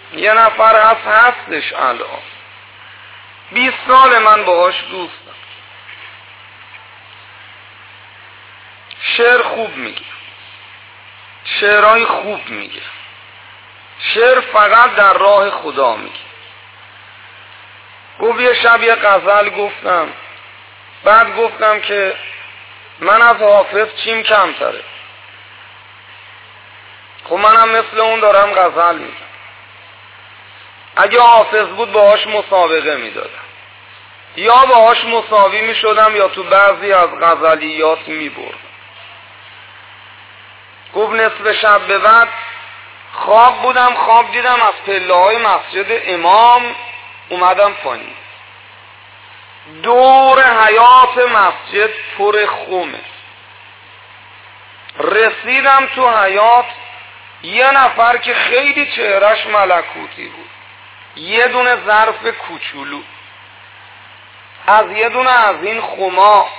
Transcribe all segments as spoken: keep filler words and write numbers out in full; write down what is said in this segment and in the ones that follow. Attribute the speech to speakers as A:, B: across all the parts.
A: یه نفر هست هستش الان بیست سال من باهاش دوستم، شعر خوب میگه، شعرهای خوب میگه، شعر فقط در راه خدا میگه. گفت یه شب یه غزل گفتم، بعد گفتم که من از حافظ چیم کمتره، خب منم مثل اون دارم غزل میگم، اگه حافظ بود باهاش مسابقه میدادم، یا باهاش مساوی میشدم یا تو بعضی از غزلیات میبردم. گفت نصف شب به بعد خواب بودم، خواب دیدم از پله های مسجد امام اومدم پایین، دور حیاط مسجد پر خمه، رسیدم تو حیاط، یه نفر که خیلی چهرش ملکوتی بود، یه دونه ظرف کوچولو از یه دونه از این خما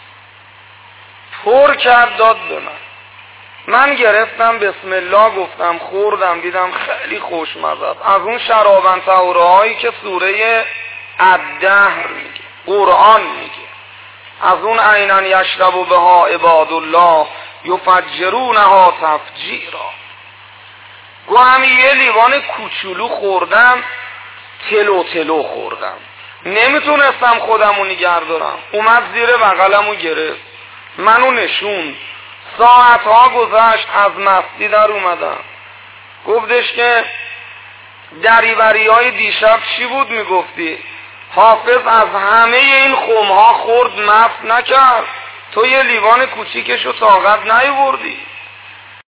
A: پر کرد داد به من. من گرفتم بسم الله گفتم، خوردم، دیدم خیلی خوشمزه است، از اون شرابن طهوره هایی که سوره الدهر میگه، قرآن میگه، از اون عیناً یشرب بها عباد الله یفجرونها تفجیرا. گو همین یه لیوان کوچولو خوردم، تلو تلو خوردم، نمیتونستم خودمو نگه دارم، اومد زیر بغلمو گرفت، منو نشون، ساعتها گذشت، از مستی در اومدم، گفتش که دریوری های دیشب چی بود میگفتی؟ حافظ از همه این خمها خورد مست نکرد، تو یه لیوان کوچیکشو طاقت نیاوردی.